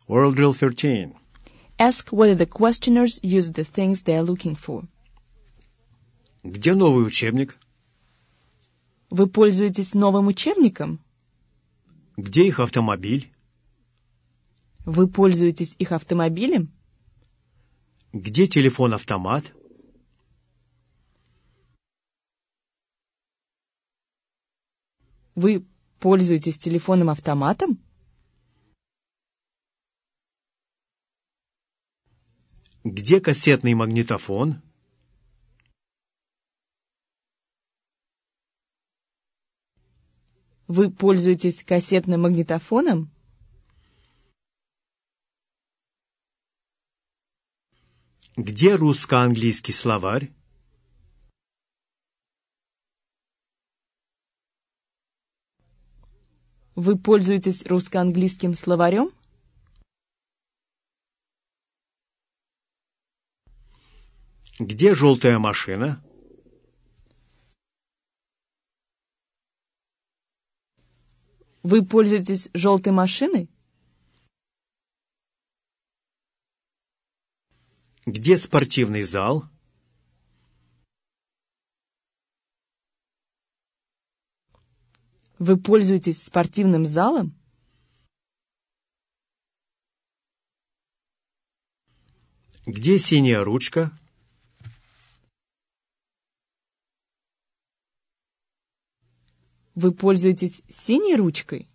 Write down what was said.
Oral Drill 13. Ask whether the questioners use the things they are looking for. Где новый учебник? Вы пользуетесь новым учебником? Где их автомобиль? Вы пользуетесь их автомобилем? Где телефон-автомат? Вы пользуетесь телефоном-автоматом? Где кассетный магнитофон? Вы пользуетесь кассетным магнитофоном? Где русско-английский словарь? Вы пользуетесь русско-английским словарем? Где желтая машина? Вы пользуетесь желтой машиной? Где спортивный зал? Вы пользуетесь спортивным залом? Где синяя ручка? Вы пользуетесь синей ручкой?